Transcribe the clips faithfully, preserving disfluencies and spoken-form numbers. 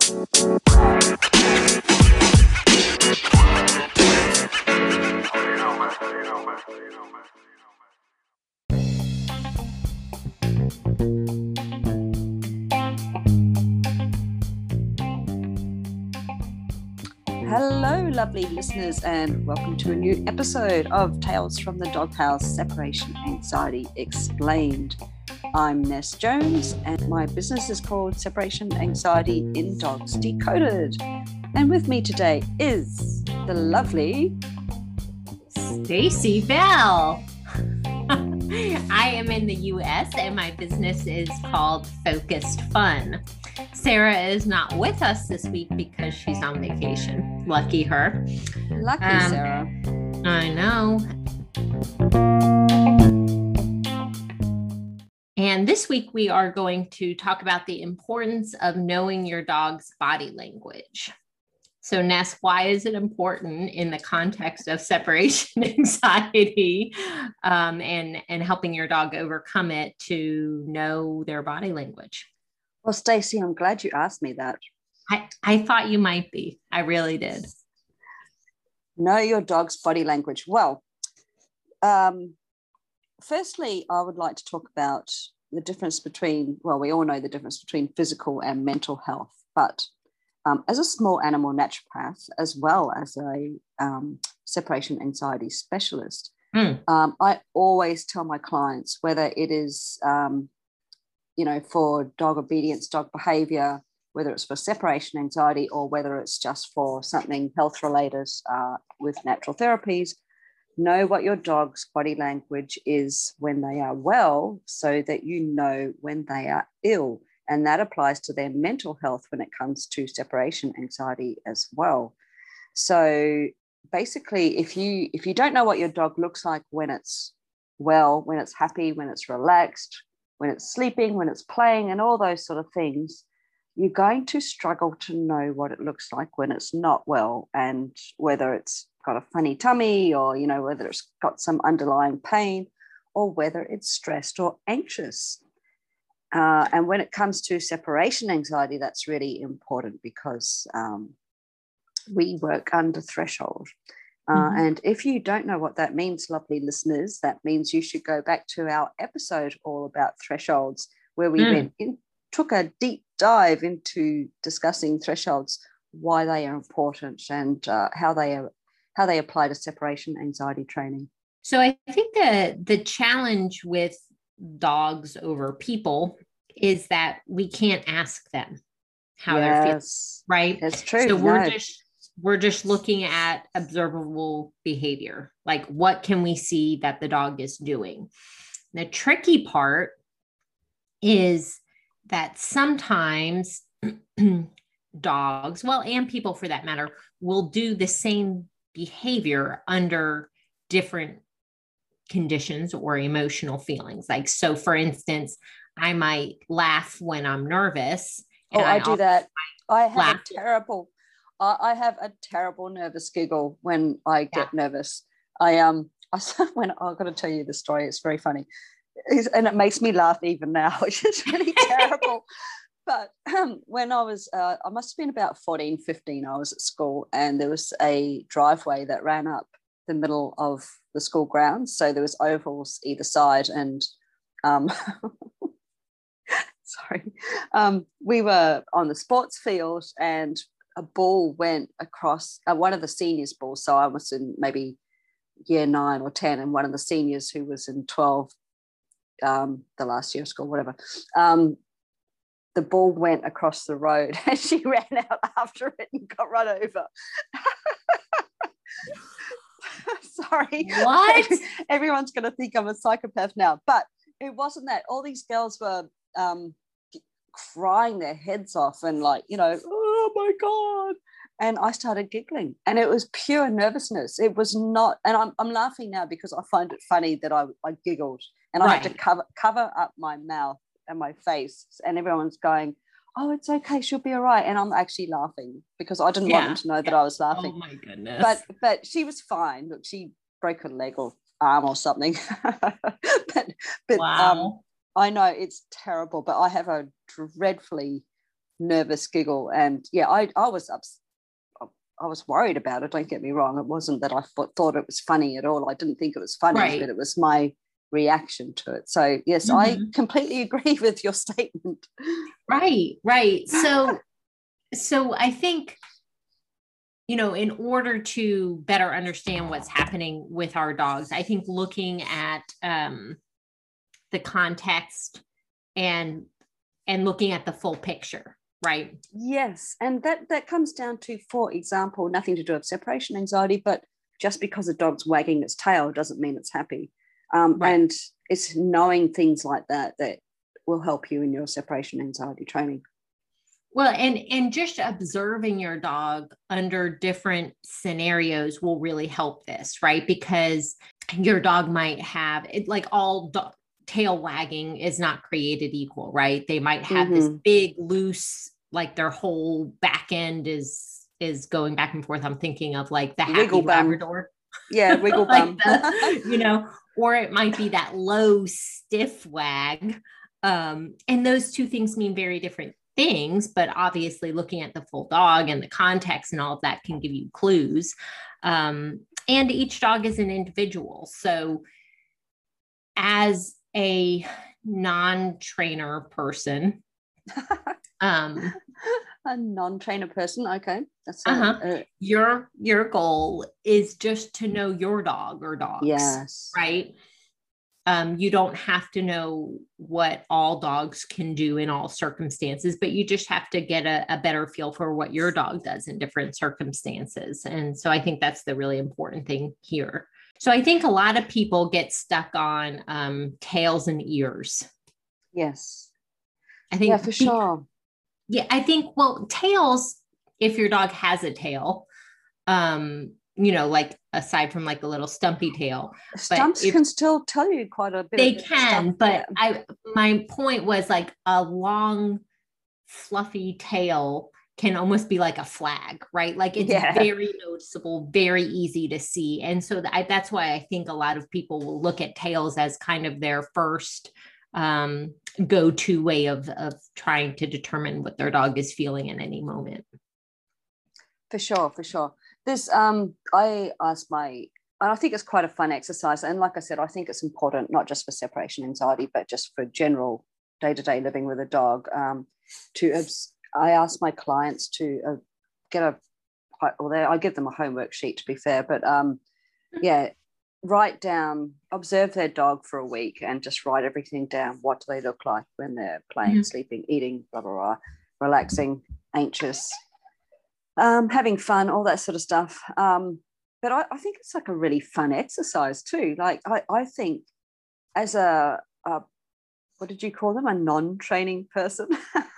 Hello, lovely listeners, and welcome to a new episode of Tales from the Doghouse, Separation Anxiety Explained. I'm Ness Jones, and my business is called Separation Anxiety in Dogs Decoded. And with me today is the lovely Stacy Bell. I am in the U S and my business is called Focused Fun. Sarah is not with us this week because she's on vacation. Lucky her. Lucky um, Sarah. I know. And this week we are going to talk about the importance of knowing your dog's body language. So Ness, why is it important in the context of separation anxiety um, and, and helping your dog overcome it to know their body language? Well, Stacy, I'm glad you asked me that. I, I thought you might be. I really did. Know your dog's body language. Well, um, firstly, I would like to talk about the difference between, well, we all know the difference between physical and mental health, but um, as a small animal naturopath, as well as a um, separation anxiety specialist, mm. um, I always tell my clients, whether it is, um, you know, for dog obedience, dog behavior, whether it's for separation anxiety or whether it's just for something health related uh, with natural therapies, know what your dog's body language is when they are well so that you know when they are ill. And that applies to their mental health when it comes to separation anxiety as well. So basically, if you if you don't know what your dog looks like when it's well, when it's happy, when it's relaxed, when it's sleeping, when it's playing, and all those sort of things, you're going to struggle to know what it looks like when it's not well, and whether it's got a funny tummy or, you know, whether it's got some underlying pain or whether it's stressed or anxious. Uh, and when it comes to separation anxiety, that's really important because um, we work under threshold. Uh, mm-hmm. And if you don't know what that means, lovely listeners, that means you should go back to our episode all about thresholds, where we mm. went in, took a deep dive into discussing thresholds, why they are important, and uh, how they are how they apply to separation anxiety training. So I think the the challenge with dogs over people is that we can't ask them how yes, they're feeling, right? That's true. So we're no. just we're just looking at observable behavior, like what can we see that the dog is doing. The tricky part is that sometimes dogs, well, and people for that matter, will do the same behavior under different conditions or emotional feelings. Like, so for instance, I might laugh when I'm nervous. Oh, I, I do that. I have laugh. a terrible, uh, I have a terrible nervous giggle when I get yeah. nervous. I, um, I, when I've got to tell you the story, it's very funny. It's, and it makes me laugh even now, which is really terrible. But um, when I was, uh, I must have been about fourteen, fifteen, I was at school, and there was a driveway that ran up the middle of the school grounds. So there was ovals either side, and um, sorry, um, we were on the sports field, and a ball went across, uh, one of the seniors' balls. So I was in maybe year nine or ten, and one of the seniors who was in twelve, um, the last year of school, whatever, um, the ball went across the road and she ran out after it and got run over. Sorry. What? Everyone's going to think I'm a psychopath now. But it wasn't that. All these girls were um, crying their heads off and like, you know, oh my God. And I started giggling, and it was pure nervousness. It was not, and I'm, I'm laughing now because I find it funny that I, I giggled, and right. I had to cover, cover up my mouth and my face, and everyone's going, oh, it's okay, she'll be all right. And I'm actually laughing because I didn't yeah. want them to know that yeah. I was laughing. Oh my goodness. But but she was fine. Look, she broke her leg or arm or something. but but wow. um, I know it's terrible, but I have a dreadfully nervous giggle. And yeah, I, I was ups- I was worried about it. Don't get me wrong. It wasn't that I thought, thought it was funny at all. I didn't think it was funny, Right. but it was my reaction to it. So yes, Mm-hmm. I completely agree with your statement. Right, right. So, so I think, you know, in order to better understand what's happening with our dogs, I think looking at um, the context and and looking at the full picture, right? Yes, and that that comes down to, for example, nothing to do with separation anxiety, but just because a dog's wagging its tail doesn't mean it's happy. Um, Right. And it's knowing things like that that will help you in your separation anxiety training. Well, and and just observing your dog under different scenarios will really help this, right? Because your dog might have it, like all do- tail wagging is not created equal, right? They might have this Mhm. big loose, like their whole back end is is going back and forth. I'm thinking of like the happy Wiggle bum. Labrador, Yeah, wiggle like bum. the, you know, or it might be that low stiff wag. Um, and those two things mean very different things, but obviously looking at the full dog and the context and all of that can give you clues. Um, and each dog is an individual. So as a non-trainer person, um, A non-trainer person, okay. That's a, uh-huh. a your your goal is just to know your dog or dogs, yes, right? Um, you don't have to know what all dogs can do in all circumstances, but you just have to get a, a better feel for what your dog does in different circumstances. And so I think that's the really important thing here. So I think a lot of people get stuck on um, tails and ears. yes, I think, yeah, for be- sure. yeah, I think, well, tails, if your dog has a tail, um, you know, like aside from like a little stumpy tail, Stumps if, can still tell you quite a bit they of can, stuff. but Yeah. I, my point was like a long, fluffy tail can almost be like a flag, right? Like it's Yeah. very noticeable, very easy to see. And so I, that's why I think a lot of people will look at tails as kind of their first um, go-to way of, of trying to determine what their dog is feeling at any moment. For sure, for sure. This, um, I asked my, I think it's quite a fun exercise. And like I said, I think it's important, not just for separation anxiety, but just for general day-to-day living with a dog. Um, to, I ask my clients to uh, get a, well, I give them a homework sheet to be fair, but um, yeah, write down, observe their dog for a week and just write everything down. What do they look like when they're playing, mm-hmm. sleeping, eating, blah, blah, blah, relaxing, anxious, um, having fun, all that sort of stuff. Um, but I, I think it's like a really fun exercise too. Like I, I think as a, a, what did you call them? A non-training person.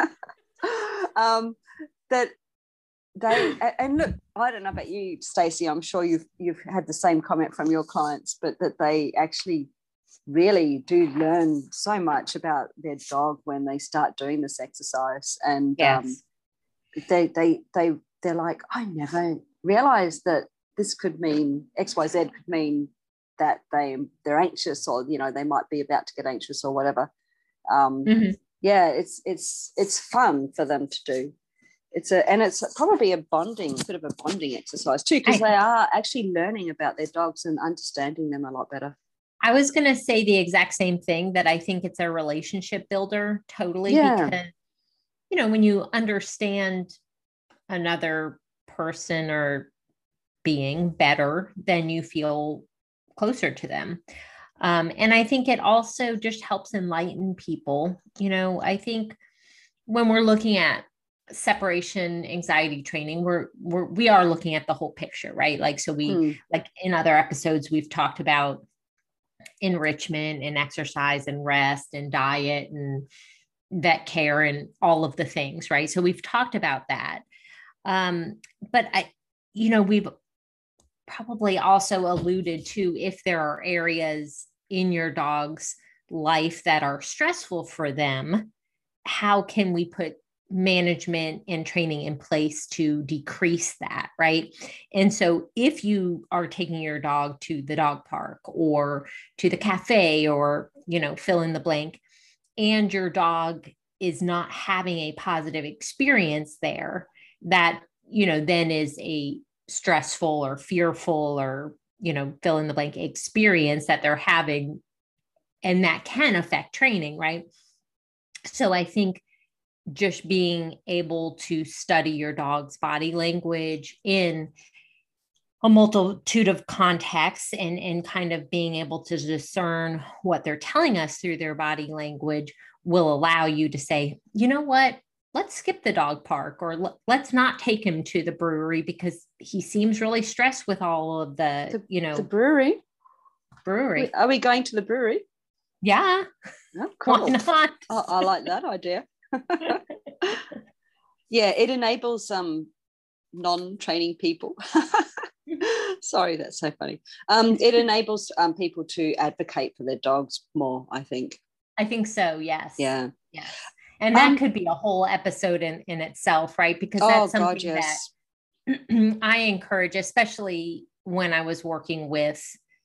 um, that they, and look, I don't know about you, Stacey, I'm sure you've you've had the same comment from your clients, but that they actually really do learn so much about their dog when they start doing this exercise. And yes. um, they they they they're like, I never realized that this could mean X Y Z could mean that they they're anxious, or you know they might be about to get anxious or whatever. Um, mm-hmm. Yeah, it's it's it's fun for them to do. It's a and it's probably a bonding, bit of a bonding exercise too, because they are actually learning about their dogs and understanding them a lot better. I was going to say the exact same thing, that I think it's a relationship builder, totally, yeah. because, you know, when you understand another person or being better, then you feel closer to them. Um, and I think it also just helps enlighten people. You know, I think when we're looking at separation anxiety training, we're, we're we are looking at the whole picture, right? Like, so we, hmm. like in other episodes, we've talked about enrichment and exercise and rest and diet and vet care and all of the things, right? So we've talked about that. Um, but I, you know, we've probably also alluded to if there are areas in your dog's life that are stressful for them, how can we put management and training in place to decrease that, right? And so if you are taking your dog to the dog park or to the cafe or, you know, fill in the blank, and your dog is not having a positive experience there, that, you know, then is a stressful or fearful or, you know, fill in the blank experience that they're having. And that can affect training, right? So I think just being able to study your dog's body language in a multitude of contexts, and, and kind of being able to discern what they're telling us through their body language will allow you to say, you know what, let's skip the dog park, or l- let's not take him to the brewery because he seems really stressed with all of the, the you know, the brewery. brewery. Are we going to the brewery? Yeah. Oh, cool. Why not? I, I like that idea. Yeah, it enables um non-training people. Sorry, that's so funny. Um, it enables um people to advocate for their dogs more, I think. I think so. Yes. Yeah. Yes. And that Um, could be a whole episode in, in itself, right? Because oh that's God, something yes. that I encourage, especially when I was working with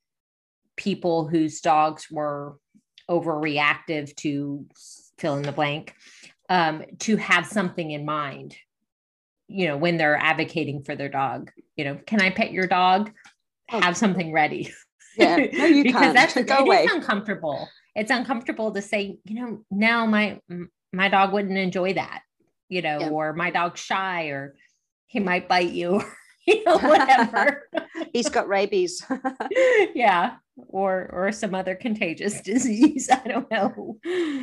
people whose dogs were overreactive to fill in the blank, um, to have something in mind, you know, when they're advocating for their dog. You know, can I pet your dog? Oh. Have something ready. Yeah, no, you because can't. that's Go it away. is uncomfortable. It's uncomfortable to say, you know, no, my my dog wouldn't enjoy that, you know, Yeah. or my dog's shy, or he might bite you, or, you know, whatever. He's got rabies. Yeah, or or some other contagious disease. I don't know.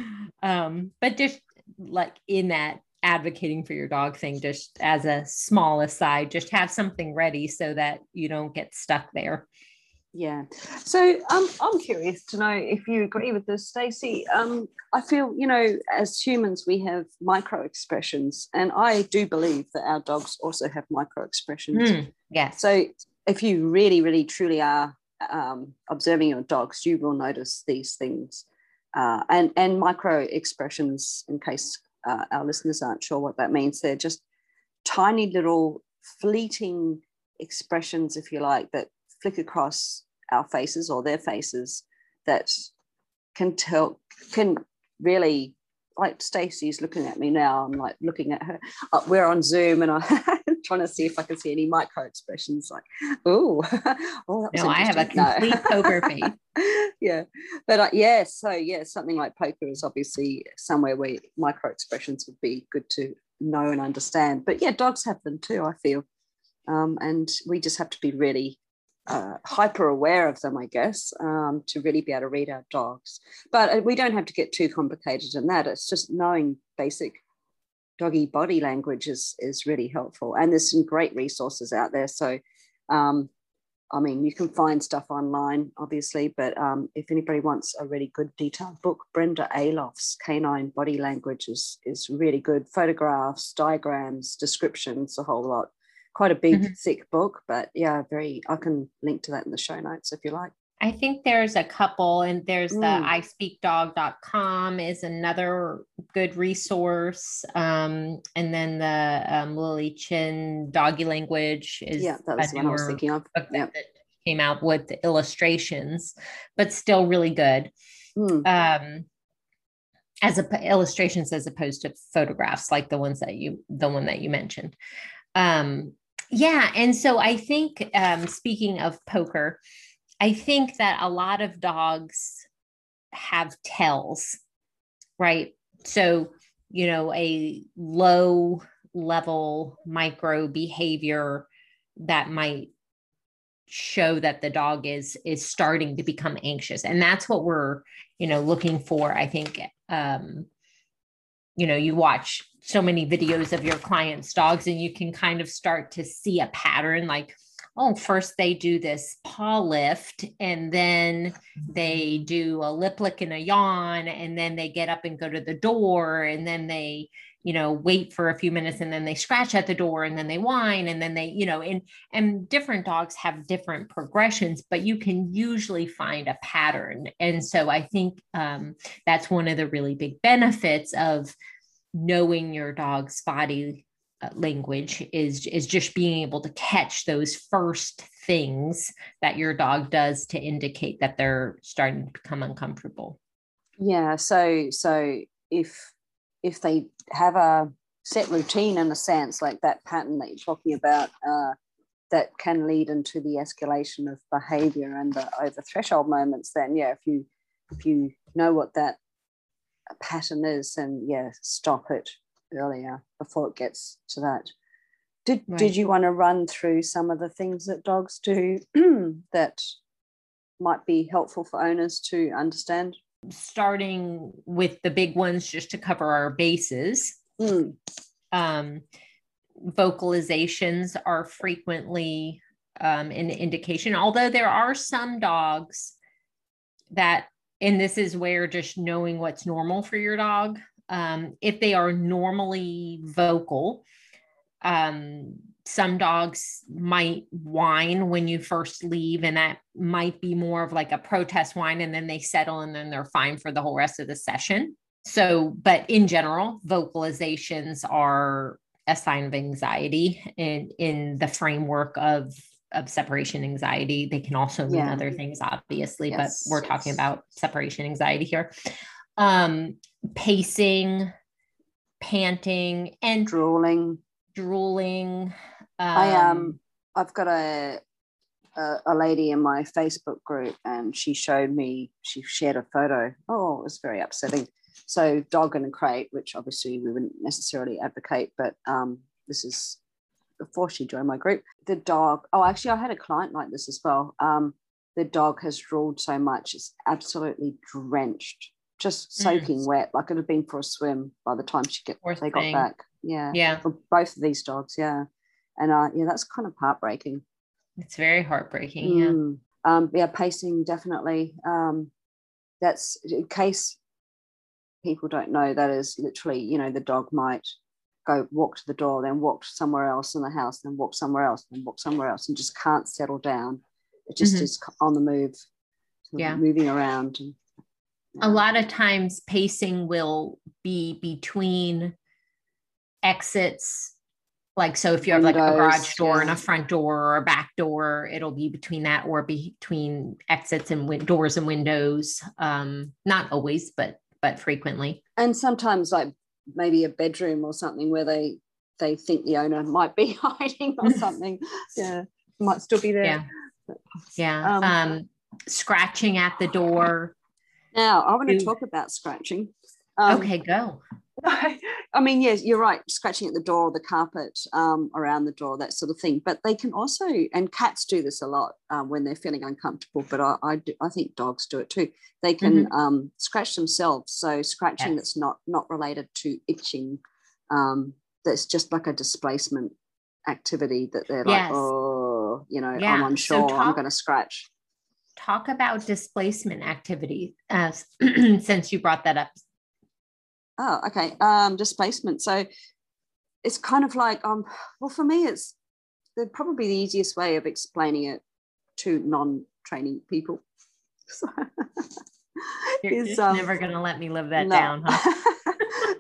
Um, but just like in that advocating for your dog thing, just as a small aside, just have something ready so that you don't get stuck there. Yeah. So um, I'm curious to know if you agree with this, Stacey. Um, I feel, you know, as humans, we have micro expressions, and I do believe that our dogs also have micro expressions. Mm, yes. So if you really, really, truly are um, observing your dogs, you will notice these things. Uh, and, and micro expressions, in case uh, our listeners aren't sure what that means, they're just tiny little fleeting expressions, if you like, that flick across our faces or their faces that can tell, can really, like Stacey's looking at me now, I'm like looking at her. Uh, we're on Zoom and I'm trying to see if I can see any micro expressions like, oh, oh, that was no, I have a complete no. poker face. Yeah, but uh, yeah, so yeah, something like poker is obviously somewhere where micro expressions would be good to know and understand. But yeah, dogs have them too, I feel. Um, and we just have to be really uh, hyper aware of them, I guess, um, to really be able to read our dogs. But we don't have to get too complicated in that. It's just knowing basic doggy body language is, is really helpful. And there's some great resources out there. So, um, I mean, you can find stuff online, obviously, but um, if anybody wants a really good detailed book, Brenda Aloff's Canine Body Language is, is really good. Photographs, diagrams, descriptions, a whole lot. Quite a big, mm-hmm. thick book, but yeah, very, I can link to that in the show notes if you like. I think there's a couple, and there's Mm. the I speak dog dot com is another good resource. Um, and then the um, Lily Chin Doggy Language is yeah, that was the one I was thinking of. Yep. That came out with the illustrations, but still really good. Mm. Um, as a, illustrations as opposed to photographs, like the ones that you, the one that you mentioned. Um, yeah. And so I think, um, speaking of poker, I think that a lot of dogs have tells, right? So, you know, a low level micro behavior that might show that the dog is, is starting to become anxious. And that's what we're, you know, looking for. I think, um, you know, you watch so many videos of your clients' dogs and you can kind of start to see a pattern, like, oh, first they do this paw lift and then they do a lip lick and a yawn, and then they get up and go to the door, and then they, you know, wait for a few minutes, and then they scratch at the door, and then they whine, and then they, you know, and, and different dogs have different progressions, but you can usually find a pattern. And so I think um, that's one of the really big benefits of knowing your dog's body language is, is just being able to catch those first things that your dog does to indicate that they're starting to become uncomfortable. Yeah. So, so if if they have a set routine in a sense, like that pattern that you're talking about, uh, that can lead into the escalation of behavior and the over threshold moments, then yeah, if you if you know what that pattern is, then yeah, stop it earlier before it gets to that. Did right. did you want to run through some of the things that dogs do that might be helpful for owners to understand? Starting with the big ones, just to cover our bases. Mm. Um, vocalizations are frequently um, an indication, although there are some dogs that, and this is where just knowing what's normal for your dog, um, if they are normally vocal, um, some dogs might whine when you first leave, and that might be more of like a protest whine, and then they settle and then they're fine for the whole rest of the session. So, but in general, vocalizations are a sign of anxiety in, in the framework of, of separation anxiety. They can also mean yeah. other things, obviously, yes. but we're talking about separation anxiety here. Um, pacing, panting, and drooling. Drooling. Um, I um, I've got a, a a lady in my Facebook group, and she showed me. She shared a photo. Oh, it was very upsetting. So, dog in a crate, which obviously we wouldn't necessarily advocate, but um, this is before she joined my group. The dog. Oh, actually, I had a client like this as well. Um, the dog has drooled so much; it's absolutely drenched, just soaking mm. wet, like it had been for a swim by the time she get Poor they thing. got back. Yeah, yeah, for both of these dogs, yeah, and uh, yeah, that's kind of heartbreaking. It's very heartbreaking. Mm. Yeah, um, yeah, pacing definitely. Um, that's in case people don't know, that is literally, you know, the dog might go walk to the door, then walk somewhere else in the house, then walk somewhere else, then walk somewhere else, and just can't settle down. It just mm-hmm. is on the move, yeah, moving around. And, yeah. A lot of times, pacing will be between exits, like, so if you have Windows, like a garage door yeah. and a front door or a back door, it'll be between that, or between exits and win- doors and windows. Um, not always, but but frequently. And sometimes like maybe a bedroom or something where they they think the owner might be hiding or something. Yeah, might still be there. Yeah, yeah. Um, um, scratching at the door. Now I want to talk about scratching. Um, okay, go. I mean, yes, you're right. Scratching at the door, the carpet, um, around the door, that sort of thing. But they can also, and cats do this a lot um, when they're feeling uncomfortable. But I, I, do, I think dogs do it too. They can mm-hmm. um, scratch themselves. So scratching yes. that's not not related to itching. Um, that's just like a displacement activity that they're yes. like, oh, you know, yeah. I'm unsure. So talk, I'm going to scratch. Talk about displacement activity, uh, since you brought that up. Oh, okay. Um, displacement. So it's kind of like, um, well, for me, it's the, probably the easiest way of explaining it to non-training people. So, You're is, just um, never going to let me live that no. down, huh?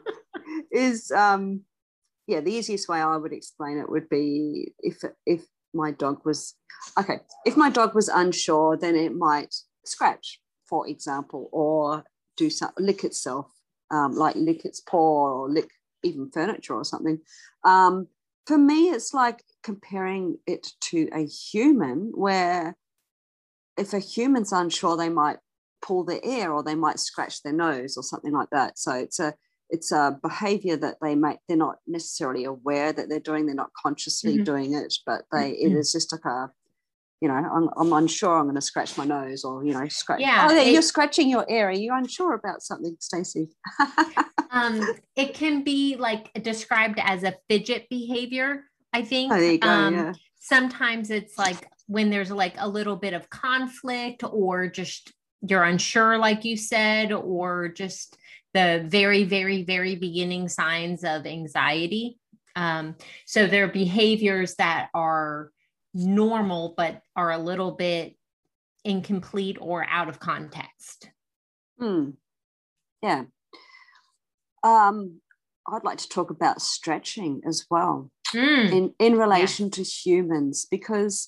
is, um, yeah, the easiest way I would explain it would be if if my dog was, okay, if my dog was unsure, then it might scratch, for example, or do some, lick itself. Um, like lick its paw or lick even furniture or something. Um, for me, it's like comparing it to a human, where if a human's unsure, they might pull their ear or they might scratch their nose or something like that. So it's a it's a behavior that they make. They're not necessarily aware that they're doing. They're not consciously mm-hmm. doing it, but they it is just like a, you know, I'm, I'm unsure, I'm going to scratch my nose, or, you know, scratch. Yeah, oh, it, you're scratching your ear. Are you unsure about something, Stacey? um, it can be like described as a fidget behavior, I think. Oh, there you go, um, yeah. Sometimes it's like when there's like a little bit of conflict, or just you're unsure, like you said, or just the very, very, very beginning signs of anxiety. Um, so there are behaviors that are normal but are a little bit incomplete or out of context. Hmm. Yeah. Um, I'd like to talk about stretching as well mm. in, in relation yeah. to humans, because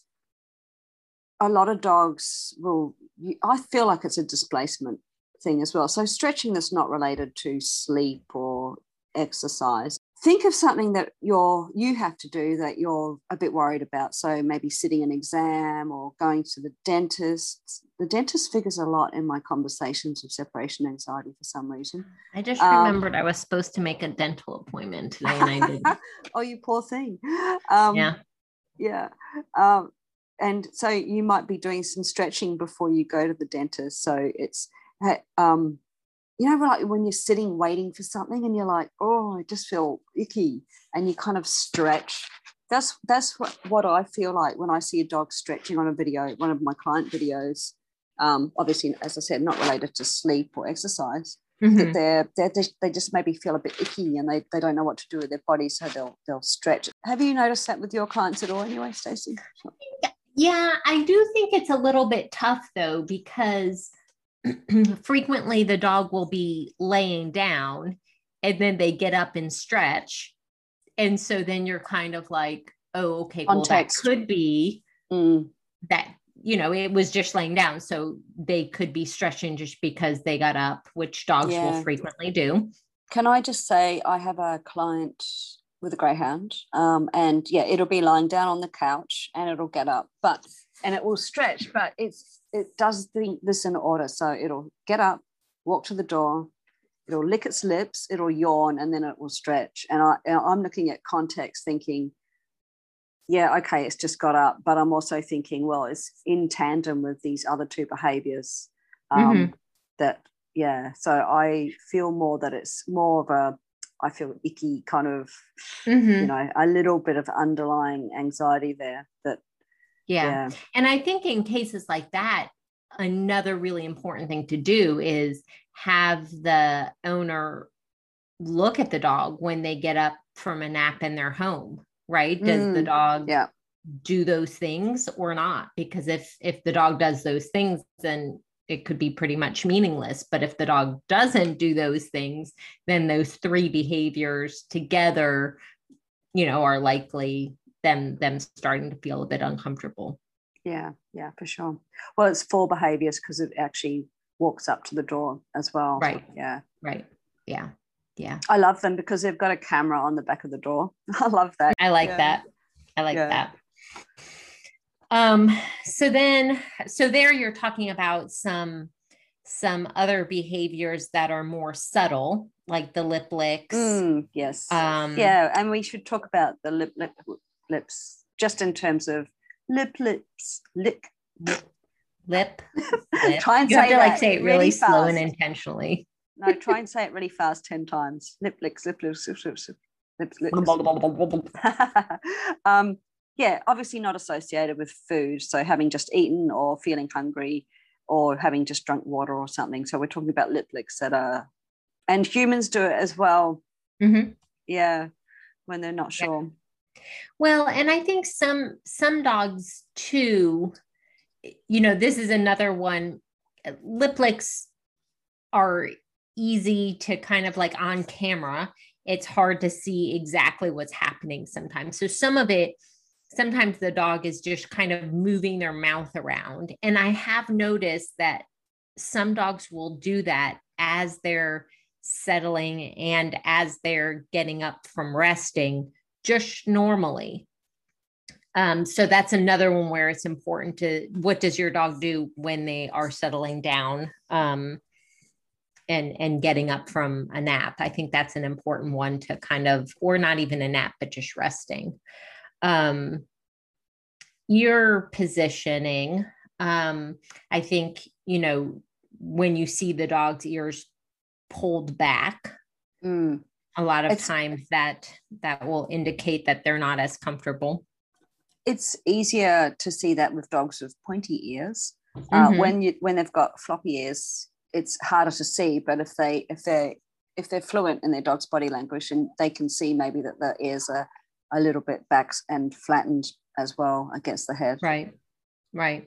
a lot of dogs will, I feel like it's a displacement thing as well. So stretching that's not related to sleep or exercise. Think of something that you're you have to do that you're a bit worried about. So maybe sitting an exam or going to the dentist. The dentist figures a lot in my conversations of separation anxiety for some reason. I just Um, remembered I was supposed to make a dental appointment today and I didn't. Oh, you poor thing. Um, Yeah. Yeah. Um, and so you might be doing some stretching before you go to the dentist. So it's, um, you know, like when you're sitting waiting for something and you're like, oh, I just feel icky, and you kind of stretch. That's that's what, what I feel like when I see a dog stretching on a video, one of my client videos. Um, obviously, as I said, not related to sleep or exercise. Mm-hmm. That they're, they're just, they just maybe feel a bit icky and they, they don't know what to do with their body, so they'll they'll stretch. Have you noticed that with your clients at all anyway, Stacey? Yeah, I do think it's a little bit tough though, because frequently the dog will be laying down and then they get up and stretch. And so then you're kind of like, oh, okay, well, Context. that could be Mm. that, you know, it was just laying down. So they could be stretching just because they got up, which dogs Yeah. will frequently do. Can I just say, I have a client with a greyhound, um, and yeah, it'll be lying down on the couch and it'll get up, but and it will stretch, but it's it does the, this in order. So it'll get up, walk to the door, it'll lick its lips, it'll yawn, and then it will stretch. And I I'm looking at context, thinking, yeah, okay, it's just got up, but I'm also thinking, well, it's in tandem with these other two behaviors. Um, Mm-hmm. that yeah, so I feel more that it's more of a, I feel icky kind of, Mm-hmm. you know, a little bit of underlying anxiety there. That Yeah. yeah, And I think in cases like that, another really important thing to do is have the owner look at the dog when they get up from a nap in their home, right? Does the Mm, dog yeah, do those things or not? Because if if the dog does those things, then it could be pretty much meaningless. But if the dog doesn't do those things, then those three behaviors together, you know, are likely them them starting to feel a bit uncomfortable. yeah, yeah, for sure. Well, it's four behaviors because it actually walks up to the door as well. Right. Yeah. Right. Yeah. Yeah. I love them because they've got a camera on the back of the door. I love that. I like Yeah. that. I like Yeah. that. Um, so then, so there you're talking about some, some other behaviors that are more subtle, like the lip licks. Mm, yes. Um, yeah. And we should talk about the lip, lip lips just in terms of lip lips, lick. lip, lip. lip. Try and You say have to that like say it really, really slow and fast. intentionally. No, try and say it really fast ten times. Lip licks, lip lips, lip lips, lip lips. um, yeah, obviously not associated with food. So having just eaten or feeling hungry or having just drunk water or something. So we're talking about lip licks that are, and humans do it as well. Mm-hmm. Yeah, when they're not sure. Well, and I think some some dogs too, you know, this is another one. Lip licks are easy to kind of like on camera. It's hard to see exactly what's happening sometimes. So some of it, sometimes the dog is just kind of moving their mouth around. And I have noticed that some dogs will do that as they're settling and as they're getting up from resting, just normally. Um, so that's another one where it's important to, what does your dog do when they are settling down um, and, and getting up from a nap? I think that's an important one to kind of, or not even a nap, but just resting. Um, your positioning, um, I think, you know, when you see the dog's ears pulled back, mm. a lot of it's, times that that will indicate that they're not as comfortable. It's easier to see that with dogs with pointy ears. Mm-hmm. Uh, when you when they've got floppy ears, it's harder to see. But if they if they if they're fluent in their dog's body language, and they can see maybe that the ears are a little bit back and flattened as well against the head. Right, right.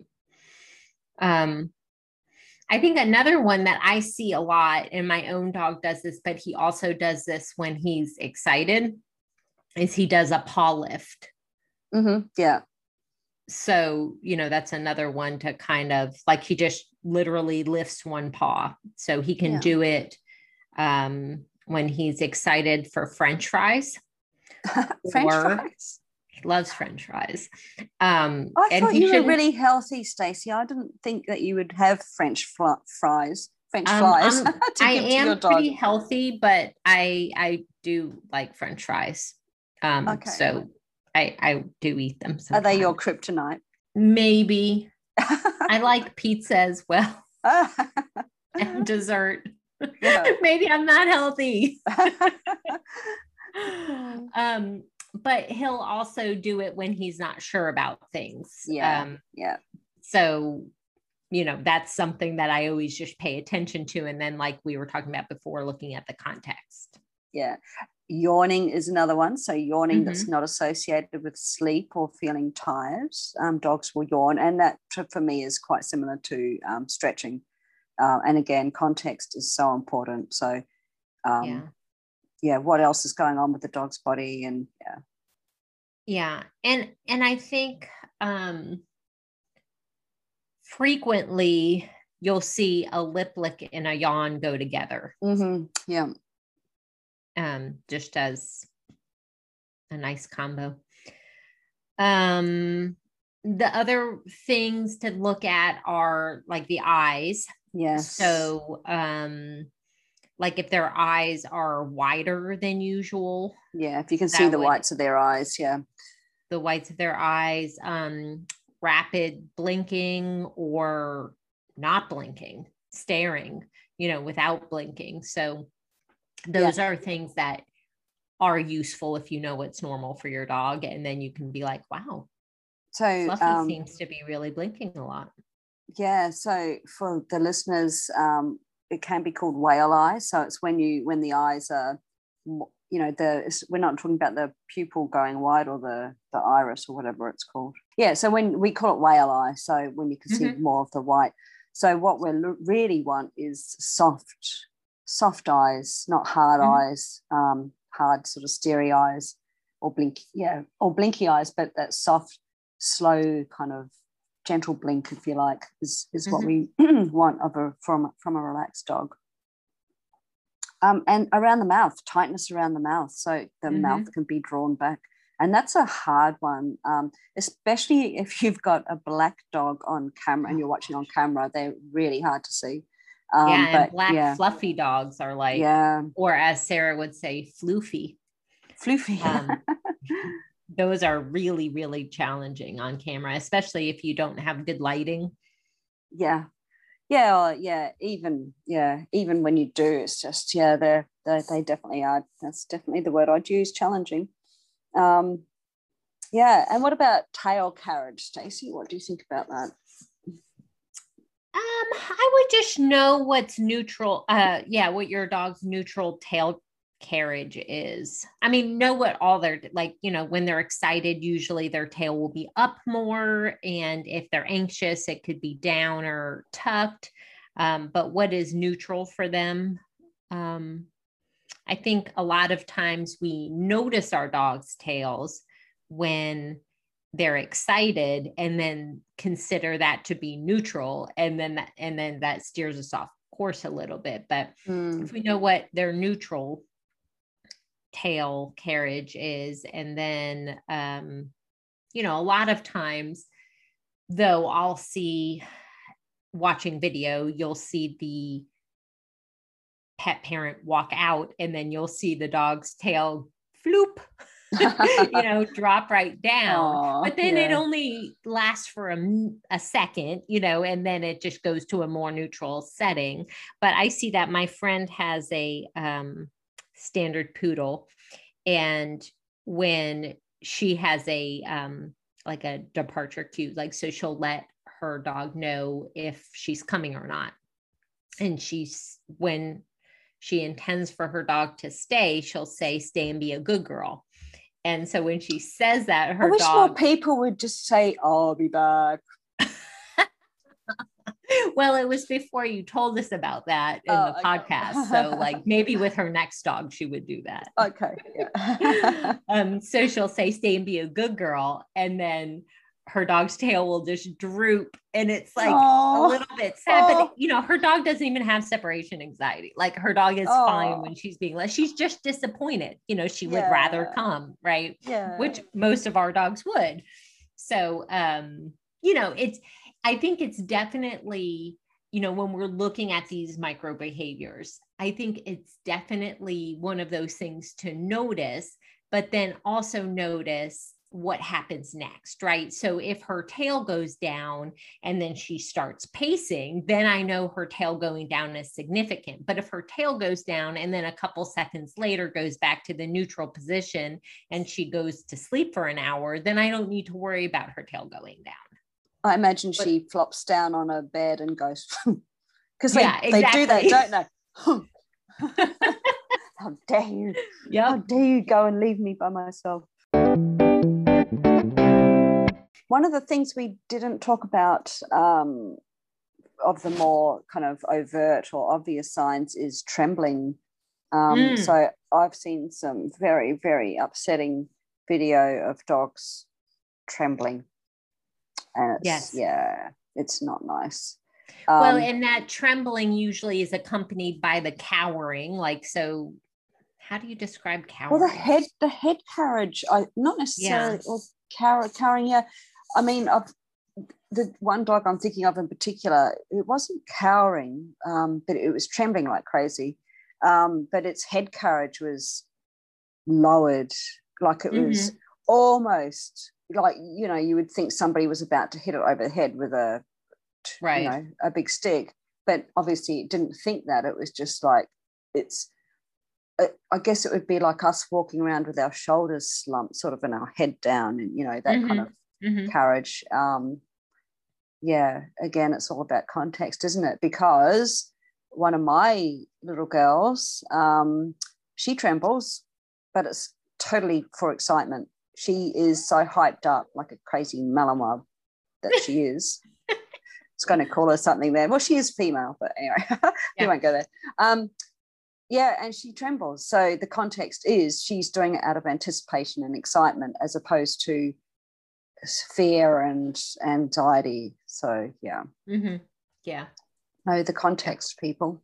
Um, I think another one that I see a lot, and my own dog does this, but he also does this when he's excited, is he does a paw lift. Mm-hmm. Yeah. So, you know, that's another one to kind of like, he just literally lifts one paw. So he can yeah. do it um, when he's excited for French fries. French fries. He loves French fries. Um, I and thought he you were shouldn't- really healthy, Stacey. I didn't think that you would have French fl- fries. French Um, fries. I'm- to I give to am your dog. pretty healthy, but I I do like French fries. Um, Okay. so I I do eat them. Are they your sometimes. kryptonite? Maybe. I like pizza as well and dessert. Yeah. Maybe I'm not healthy. um, but he'll also do it when he's not sure about things. Yeah. Um, yeah. so you know, that's something that I always just pay attention to. And then, like we were talking about before, looking at the context. Yeah. Yawning is another one. So yawning Mm-hmm. that's not associated with sleep or feeling tired. Um, dogs will yawn. And that for me is quite similar to um, stretching. Uh, and again, context is so important. So um, Yeah. yeah, what else is going on with the dog's body? And yeah. Yeah. And, and I think, um, frequently you'll see a lip lick and a yawn go together. Mm-hmm. Yeah. Um, just as a nice combo. Um, the other things to look at are like the eyes. Yes. So, um, like if their eyes are wider than usual. Yeah. If you can see the would, whites of their eyes. Yeah. The whites of their eyes, um, rapid blinking or not blinking, staring, you know, without blinking. So those yeah. are things that are useful if you know what's normal for your dog. And then you can be like, wow, so Fluffy um, seems to be really blinking a lot. Yeah. So for the listeners, um, it can be called whale eye. So it's when you, when the eyes are, you know, the, we're not talking about the pupil going wide or the, the iris or whatever it's called. Yeah. So when we call it whale eye, so when you can see mm-hmm. more of the white. So what we really want is soft, soft eyes, not hard mm-hmm. eyes, um, hard sort of steely eyes or blink, yeah, or blinky eyes, but that soft, slow kind of gentle blink, if you like, is, is mm-hmm. what we want of a, from, from a relaxed dog. Um, and around the mouth, tightness around the mouth. So the mm-hmm. mouth can be drawn back. And that's a hard one, um, especially if you've got a black dog on camera and you're watching on camera. They're really hard to see. Um, yeah, but, and black yeah. fluffy dogs are like, yeah. or as Sarah would say, floofy. Floofy. Um, those are really, really challenging on camera, especially if you don't have good lighting. Yeah. Yeah, yeah, even yeah, even when you do, it's just yeah, they're, they're they definitely are. That's definitely the word I'd use. Challenging. Um, yeah, and what about tail carriage, Stacey? What do you think about that? Um, I would just know what's neutral. Uh, yeah, what your dog's neutral tail carriage is. I mean, know what all their, like, you know, when they're excited, usually their tail will be up more. And if they're anxious, it could be down or tucked. Um, but what is neutral for them? Um, I think a lot of times we notice our dog's tails when they're excited and then consider that to be neutral. And then that, and then that steers us off course a little bit. But mm. if we know what their neutral tail carriage is, and then um you know, a lot of times though, I'll see watching video, you'll see the pet parent walk out and then you'll see the dog's tail floop you know, drop right down. Aww, but then yeah. it only lasts for a, a second, you know, and then it just goes to a more neutral setting. But I see that my friend has a um standard poodle, and when she has a um like a departure cue, like, so she'll let her dog know if she's coming or not, and she's, when she intends for her dog to stay, she'll say, stay and be a good girl. And so when she says that, her I wish dog, more people would just say, I'll be back. Well, it was before you told us about that in oh, the okay. podcast. So like maybe with her next dog, she would do that. Okay. Yeah. um, so she'll say, stay and be a good girl. And then her dog's tail will just droop, and it's like oh, a little bit sad, oh. but you know, her dog doesn't even have separation anxiety. Like her dog is oh. fine when she's being left. She's just disappointed. You know, she yeah. would rather come, right? Yeah. Which most of our dogs would. So, um, you know, it's, I think it's definitely, you know, when we're looking at these micro behaviors, I think it's definitely one of those things to notice, but then also notice what happens next, right? So if her tail goes down and then she starts pacing, then I know her tail going down is significant. But if her tail goes down and then a couple seconds later goes back to the neutral position and she goes to sleep for an hour, then I don't need to worry about her tail going down. I imagine but, she flops down on a bed and goes, because they, yeah, exactly. they do that, don't they? How dare you? Yep. How dare you go and leave me by myself? One of the things we didn't talk about um, of the more kind of overt or obvious signs is trembling. Um, mm. So I've seen some very, very upsetting video of dogs trembling. And it's, yes. yeah, it's not nice. Um, well, and that trembling usually is accompanied by the cowering. Like, so how do you describe cowering? Well, the head, the head carriage, I not necessarily, yeah. or cower, cowering, yeah. I mean, I've, the one dog I'm thinking of in particular, it wasn't cowering, um, but it was trembling like crazy. Um, but its head carriage was lowered, like it mm-hmm. was almost like, you know, you would think somebody was about to hit it over the head with a, right. you know, a big stick. But obviously it didn't think that. It was just like, it's, I guess it would be like us walking around with our shoulders slumped, sort of, and our head down, and, you know, that mm-hmm. kind of mm-hmm. carriage. Um, yeah, again, it's all about context, isn't it? Because one of my little girls, um, she trembles, but it's totally for excitement. She is so hyped up, like a crazy Malinois that she is. It's going to call her something there. Well, she is female, but anyway, yeah. we won't go there. Um, yeah, and she trembles. So the context is she's doing it out of anticipation and excitement as opposed to fear and anxiety. So, yeah. Mm-hmm. Yeah. Know the context, people.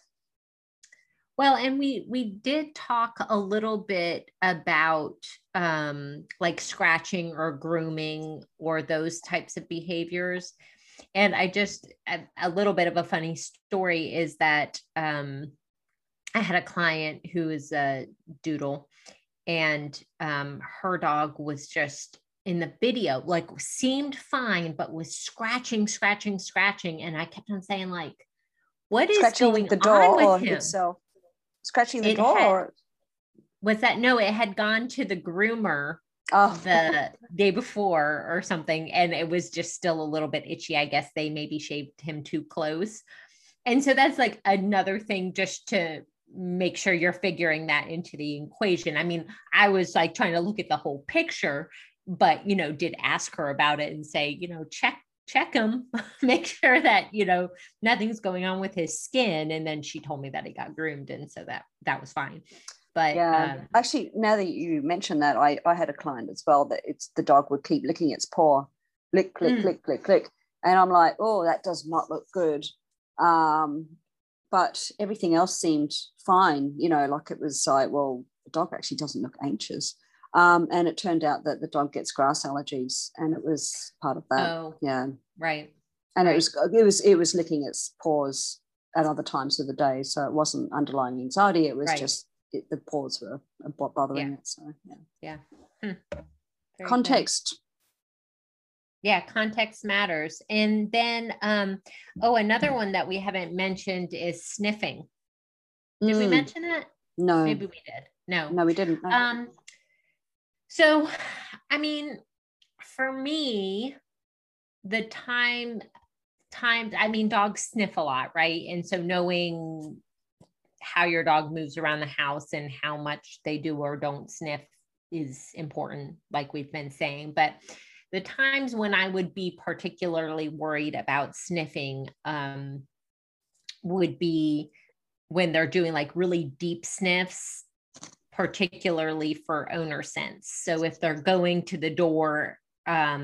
Well, and we we did talk a little bit about um, like scratching or grooming or those types of behaviors. And I just, a, a little bit of a funny story is that um, I had a client who is a doodle, and um, her dog was just in the video, like seemed fine, but was scratching, scratching, scratching. And I kept on saying, like, what is scratching going the door on with or him? Itself. Scratching the it door? Had, or? Was that, no, it had gone to the groomer oh. the day before or something. And it was just still a little bit itchy. I guess they maybe shaved him too close. And so that's like another thing just to make sure you're figuring that into the equation. I mean, I was like trying to look at the whole picture, but, you know, did ask her about it and say, you know, check, check him, make sure that, you know, nothing's going on with his skin. And then she told me that he got groomed. And so that, that was fine. But yeah, um, actually, now that you mentioned that, I, I had a client as well that it's the dog would keep licking its paw, lick, click, mm. click, click, click. And I'm like, oh, that does not look good. Um, but everything else seemed fine, you know, like it was like, well, the dog actually doesn't look anxious. Um, and it turned out that the dog gets grass allergies, and it was part of that. Oh, yeah, right. And right. it was it was it was licking its paws at other times of the day, so it wasn't underlying anxiety. It was right. just it, the paws were bothering yeah. it. So yeah, yeah. Hmm. Context. Good. Yeah, context matters. And then, um, oh, another one that we haven't mentioned is sniffing. Did mm. we mention that? No, maybe we did. No, no, we didn't. No. Um. So, I mean, for me, the time, times, I mean, dogs sniff a lot, right? And so knowing how your dog moves around the house and how much they do or don't sniff is important, like we've been saying. But the times when I would be particularly worried about sniffing um, would be when they're doing like really deep sniffs, particularly for owner scents. So if they're going to the door um,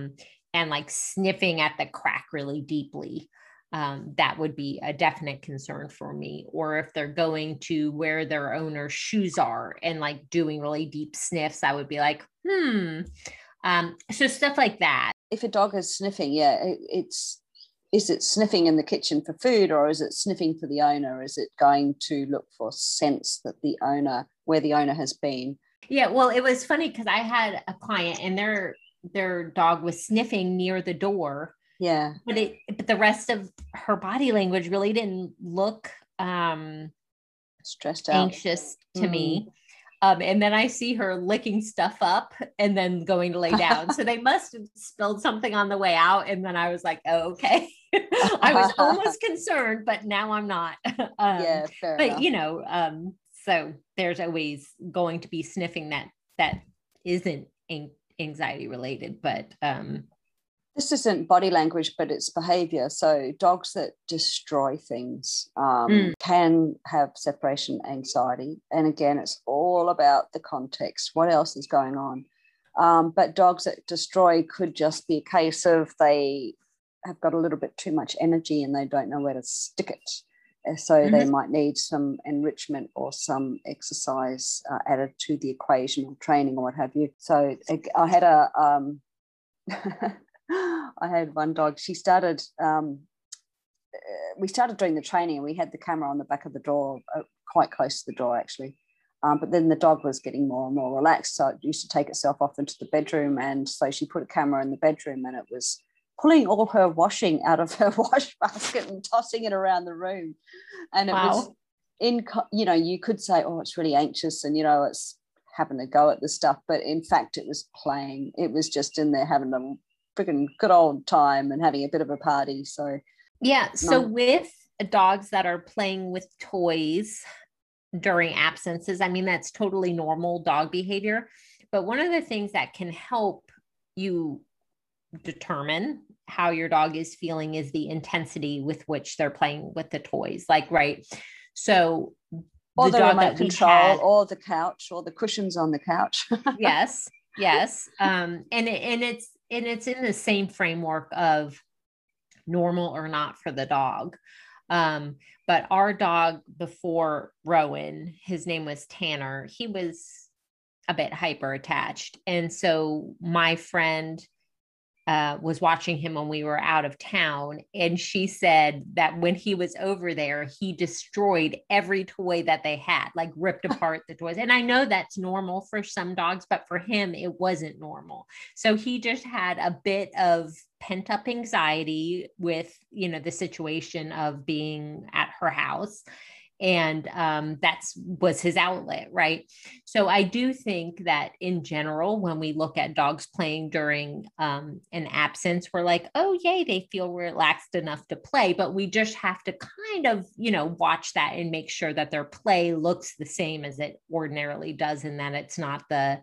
and like sniffing at the crack really deeply, um, that would be a definite concern for me. Or if they're going to where their owner's shoes are and like doing really deep sniffs, I would be like, hmm. Um, so stuff like that. If a dog is sniffing, yeah, it, it's, is it sniffing in the kitchen for food, or is it sniffing for the owner? Is it going to look for scents that the owner, where the owner has been? Yeah, well, it was funny because I had a client and their their dog was sniffing near the door. Yeah. But it but the rest of her body language really didn't look um stressed out, anxious to mm. me. Um, and then I see her licking stuff up and then going to lay down. So they must have spilled something on the way out. And then I was like, oh, okay. I was almost concerned, but now I'm not. um, yeah, fair but enough. you know, um, so there's always going to be sniffing that that isn't anxiety related, but um, this isn't body language, but it's behavior. So dogs that destroy things um, mm. can have separation anxiety. And again, it's all about the context. What else is going on? Um, but dogs that destroy could just be a case of they have got a little bit too much energy and they don't know where to stick it. So mm-hmm. they might need some enrichment or some exercise uh, added to the equation, or training or what have you. So I had a... Um, I had one dog. She started, um, we started doing the training and we had the camera on the back of the door, uh, quite close to the door actually. Um, but then the dog was getting more and more relaxed. So it used to take itself off into the bedroom. And so she put a camera in the bedroom and it was pulling all her washing out of her wash basket and tossing it around the room. And it wow. was in, you know, you could say, oh, it's really anxious and, you know, it's having to go at the stuff. But in fact, it was playing. It was just in there having a freaking good old time and having a bit of a party. So yeah, so no. with dogs that are playing with toys during absences, I mean, that's totally normal dog behavior. But one of the things that can help you determine how your dog is feeling is the intensity with which they're playing with the toys. Like, right. So or the, the dog remote that control had, or the couch or the cushions on the couch. yes. Yes. Um, and, it, and it's, and it's in the same framework of normal or not for the dog. Um, but our dog before Rowan, his name was Tanner, he was a bit hyper attached. And so my friend uh, was watching him when we were out of town. And she said that when he was over there, he destroyed every toy that they had, like ripped apart the toys. And I know that's normal for some dogs, but for him, it wasn't normal. So he just had a bit of pent up anxiety with, you know, the situation of being at her house. And um, that's was his outlet, right? So I do think that in general, when we look at dogs playing during um, an absence, we're like, oh, yay, they feel relaxed enough to play. But we just have to kind of, you know, watch that and make sure that their play looks the same as it ordinarily does, and that it's not the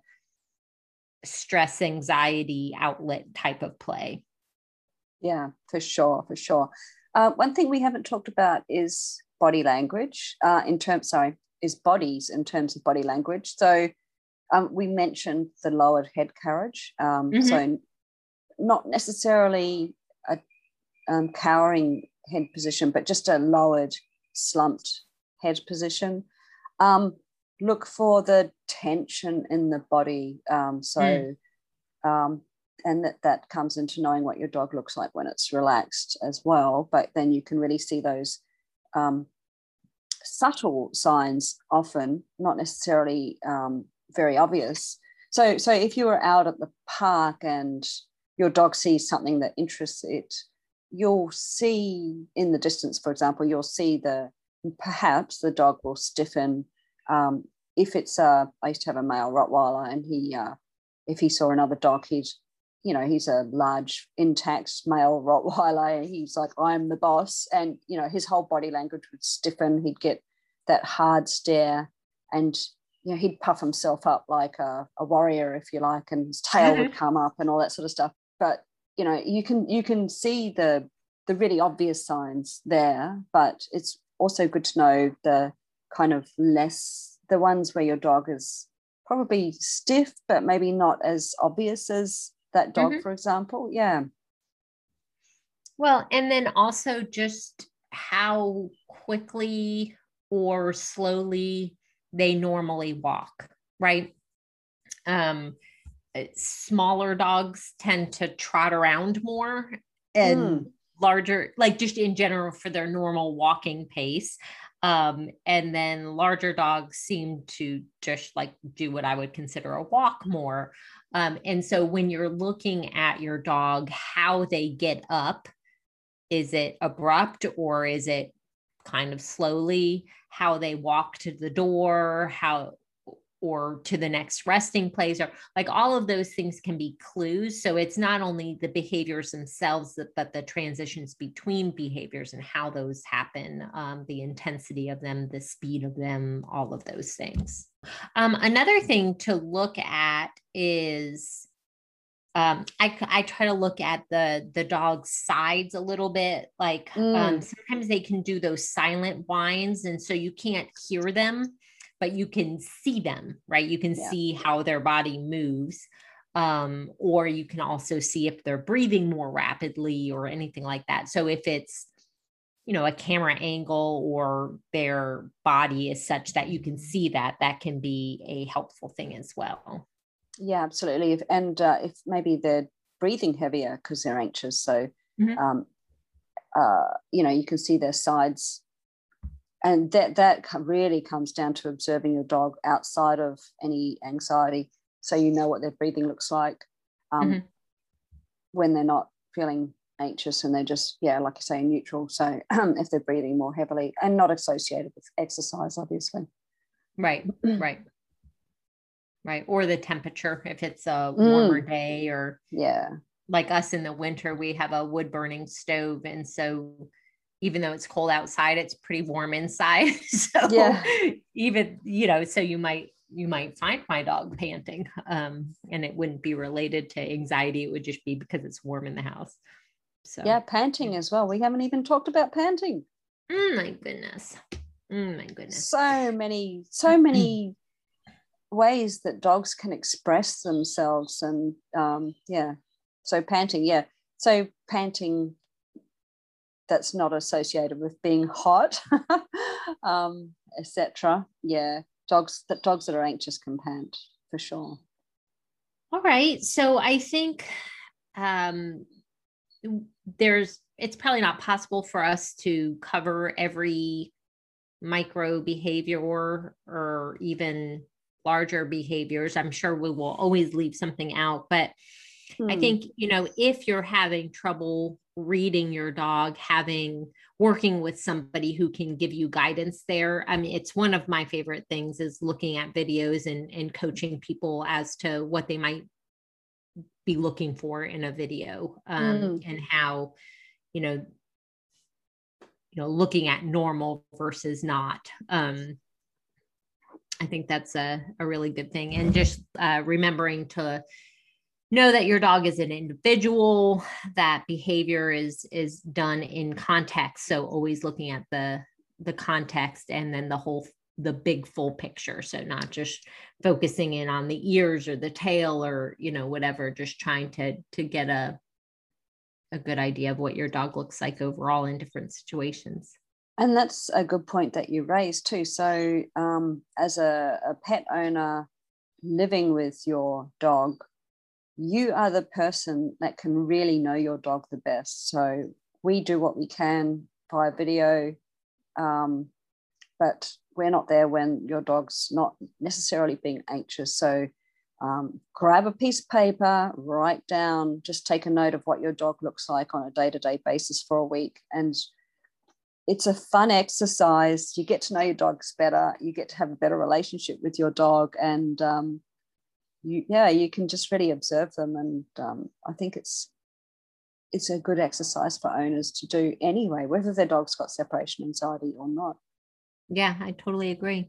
stress, anxiety outlet type of play. Yeah, for sure, for sure. Uh, one thing we haven't talked about is body language uh, in terms, sorry, is bodies in terms of body language. So um, we mentioned the lowered head carriage. Um, mm-hmm. So not necessarily a um, cowering head position, but just a lowered, slumped head position. Um, look for the tension in the body. Um, so, mm. um, and that, that comes into knowing what your dog looks like when it's relaxed as well. But then you can really see those Um, subtle signs, often not necessarily um, very obvious. So, so if you were out at the park and your dog sees something that interests it, you'll see in the distance, for example, you'll see the perhaps the dog will stiffen. Um, if it's a, I used to have a male Rottweiler, and he, uh, if he saw another dog, he'd, you know, he's a large, intact male Rottweiler. He's like, I'm the boss. And, you know, his whole body language would stiffen. He'd get that hard stare and, you know, he'd puff himself up like a, a warrior, if you like, and his tail would come up and all that sort of stuff. But, you know, you can you can see the the really obvious signs there, but it's also good to know the kind of less, the ones where your dog is probably stiff, but maybe not as obvious as that dog, mm-hmm. for example. Yeah. Well, and then also just how quickly or slowly they normally walk, right? Um, smaller dogs tend to trot around more, and mm. larger, like just in general for their normal walking pace. Um, and then larger dogs seem to just like do what I would consider a walk more. Um, and so when you're looking at your dog, how they get up, is it abrupt or is it kind of slowly? How they walk to the door, how or to the next resting place, or like all of those things can be clues. So it's not only the behaviors themselves, but the transitions between behaviors and how those happen, um, the intensity of them, the speed of them, all of those things. Um, another thing to look at is um, I, I try to look at the, the dog's sides a little bit. Like mm. um, sometimes they can do those silent whines, and so you can't hear them, but you can see them, right? You can yeah. see how their body moves. Um, or you can also see if they're breathing more rapidly or anything like that. So if it's, you know, a camera angle or their body is such that you can see that, that can be a helpful thing as well. Yeah, absolutely. If, and uh, if maybe they're breathing heavier because they're anxious. So, mm-hmm. um, uh, you know, you can see their sides. And that that really comes down to observing your dog outside of any anxiety, so you know what their breathing looks like um, mm-hmm. when they're not feeling anxious and they're just, yeah, like you say, neutral. So um, if they're breathing more heavily and not associated with exercise, obviously. Right, right, right. Or the temperature, if it's a warmer mm. day, or yeah, like us in the winter, we have a wood burning stove, and so even though it's cold outside, it's pretty warm inside. So yeah. even, you know, so you might, you might find my dog panting, um, and it wouldn't be related to anxiety. It would just be because it's warm in the house. So yeah, panting yeah. as well. We haven't even talked about panting. Oh my goodness. Oh my goodness. So many, so many ways that dogs can express themselves. And um, yeah, so panting, yeah. So panting, that's not associated with being hot, um, et cetera. Yeah, dogs that dogs that are anxious can pant for sure. All right, so I think um, there's it's probably not possible for us to cover every micro behavior or, or even larger behaviors. I'm sure we will always leave something out, but hmm. I think, you know, if you're having trouble reading your dog, having working with somebody who can give you guidance there. I mean, it's one of my favorite things is looking at videos and, and coaching people as to what they might be looking for in a video, um, mm. and how, you know, you know, looking at normal versus not. Um, I think that's a, a really good thing. And just uh, remembering to know that your dog is an individual, that behavior is is done in context. So always looking at the the context and then the whole the big full picture. So not just focusing in on the ears or the tail or, you know, whatever, just trying to to get a a good idea of what your dog looks like overall in different situations. And that's a good point that you raised too. So um, as a, a pet owner living with your dog, you are the person that can really know your dog the best. So we do what we can via video, um, but we're not there when your dog's not necessarily being anxious. So um, grab a piece of paper, write down, just take a note of what your dog looks like on a day-to-day basis for a week. And it's a fun exercise. You get to know your dogs better. You get to have a better relationship with your dog. And um, you, yeah, you can just really observe them. And um, I think it's it's a good exercise for owners to do anyway, whether their dog's got separation anxiety or not. Yeah, I totally agree.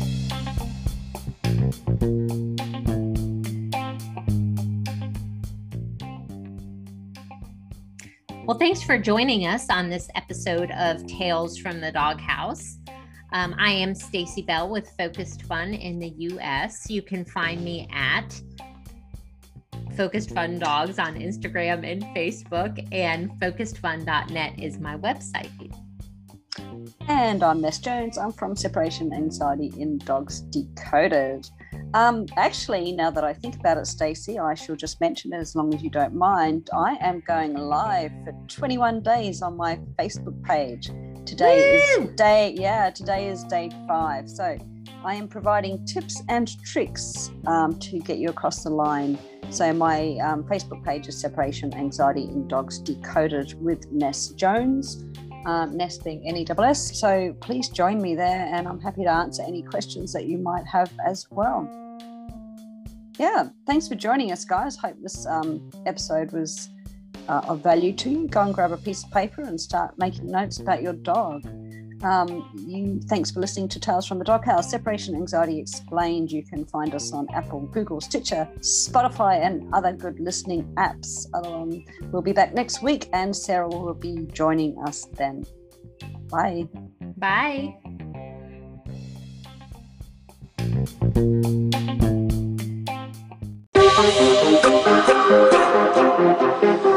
Well, thanks for joining us on this episode of Tales from the Doghouse. Um, I am Stacy Bell with Focused Fun in the U S. You can find me at Focused Fun Dogs on Instagram and Facebook, and focused fun dot net is my website. And I'm Ness Jones. I'm from Separation Anxiety in Dogs Decoded. Um, actually, now that I think about it, Stacey, I shall just mention it as long as you don't mind. I am going live for twenty-one days on my Facebook page. Today Woo! is day, yeah, today is day five. So I am providing tips and tricks um, to get you across the line. So my um, Facebook page is Separation Anxiety in Dogs Decoded with Ness Jones. Um, Ness being N E S S. So please join me there, and I'm happy to answer any questions that you might have as well. Yeah, thanks for joining us, guys. Hope this um, episode was uh, of value to you. Go and grab a piece of paper and start making notes about your dog. Um, you, thanks for listening to Tales from the Doghouse, Separation Anxiety Explained. You can find us on Apple, Google, Stitcher, Spotify, and other good listening apps. Um, we'll be back next week, and Sarah will be joining us then. Bye. Bye.